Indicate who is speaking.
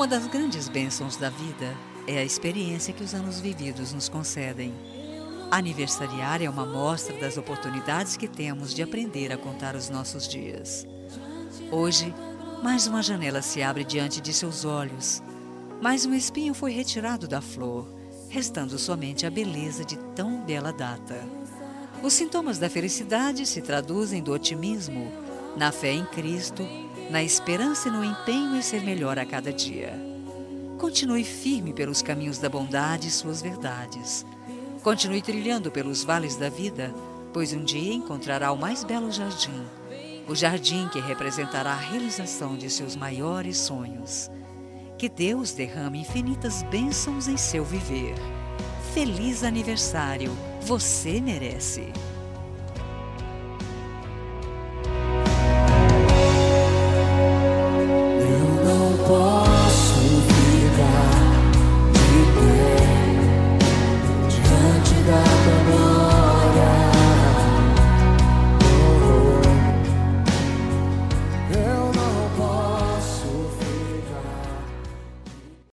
Speaker 1: Uma das grandes bênçãos da vida é a experiência que os anos vividos nos concedem. Aniversariar é uma amostra das oportunidades que temos de aprender a contar os nossos dias. Hoje, mais uma janela se abre diante de seus olhos, mais um espinho foi retirado da flor, restando somente a beleza de tão bela data. Os sintomas da felicidade se traduzem do otimismo, na fé em Cristo, na esperança e no empenho em ser melhor a cada dia. Continue firme pelos caminhos da bondade e suas verdades. Continue trilhando pelos vales da vida, pois um dia encontrará o mais belo jardim, o jardim que representará a realização de seus maiores sonhos. Que Deus derrame infinitas bênçãos em seu viver. Feliz aniversário! Você merece!